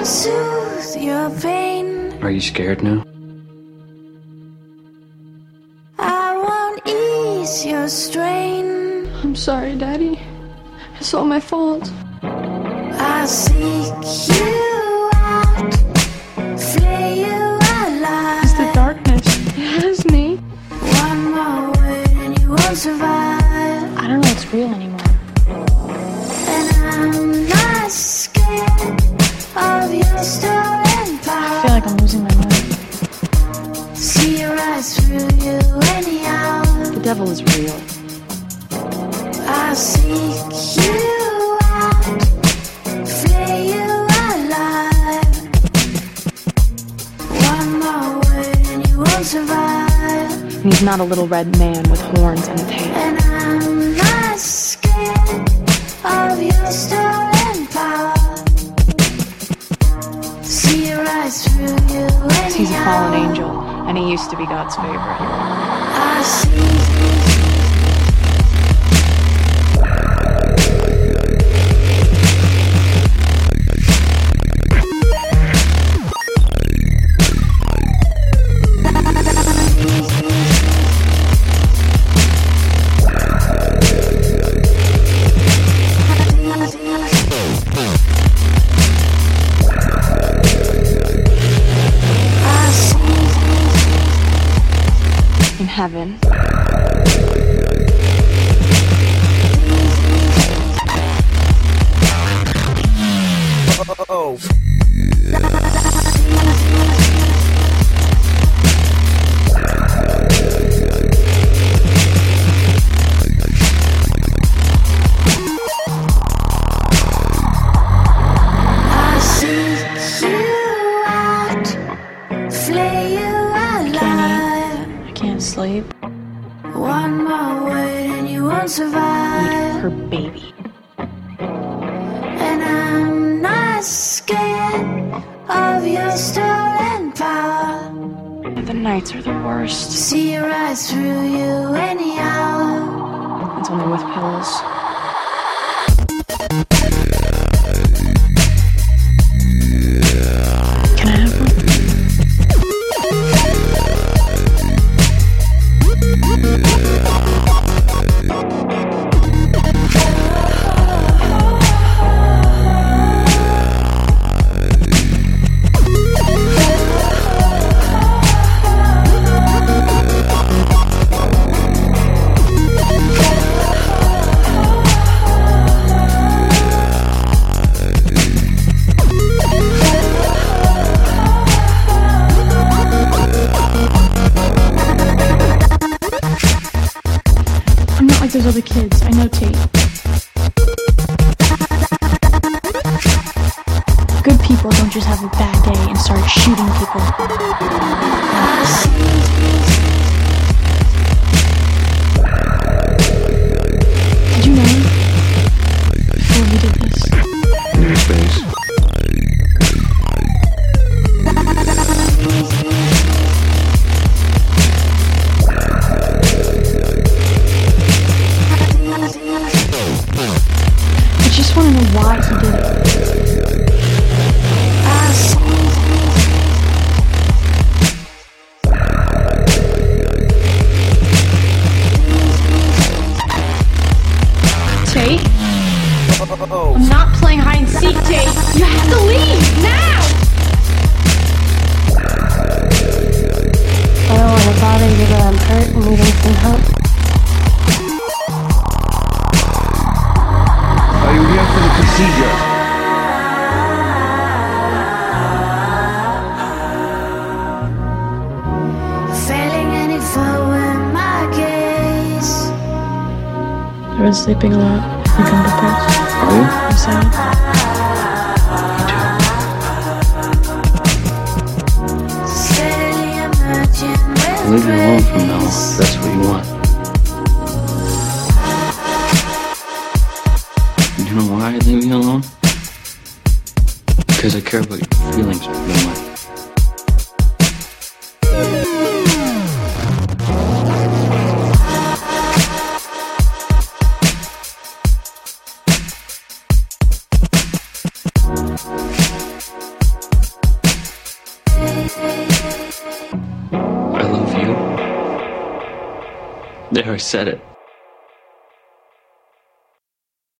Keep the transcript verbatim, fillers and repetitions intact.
I'll soothe your pain. Are you scared now? I won't ease your strain. I'm sorry, Daddy. It's all my fault. I'll seek you out, flay you alive. It's the darkness. It has me. One more word and you won't survive. I don't know what's real anymore. And I'm not scared of your stolen power. I feel like I'm losing my mind. See your eyes through you anyhow. The devil is real. I'll seek you out, flay you alive. One more word and you won't survive. And he's not a little red man with horns and a tail. And I'm not scared of your stolen power. See your eyes through you anyhow. He's a fallen angel, and he used to be God's favorite. I see. In heaven. Oh. I'll seek you out, flay you alive. I can't sleep. One more word and you won't survive. Her baby. And I'm not scared of your stolen power. The nights are the worst. See your eyes through you anyhow. It's only with pills. Can I have one? I'm not like those other kids. I know Tate. Good people don't just have a bad day and start shooting people. Did you know him? Before he did this? In your space. I just want to know why he did it. Tate? Oh. I'm not playing hide and seek, Tate. You have to leave now! I don't want to bother you, but I'm hurt and needing some help. Are you here for the procedure? Failing any foe in my gaze. I've been sleeping a lot. I think I'm depressed. Are you? I'm sad. Steadily emerging with I'll leave you alone from now on, grace. if that's what you want. You know why I leave you alone? Because I care about your feelings more than mine. I love you. There, I said it.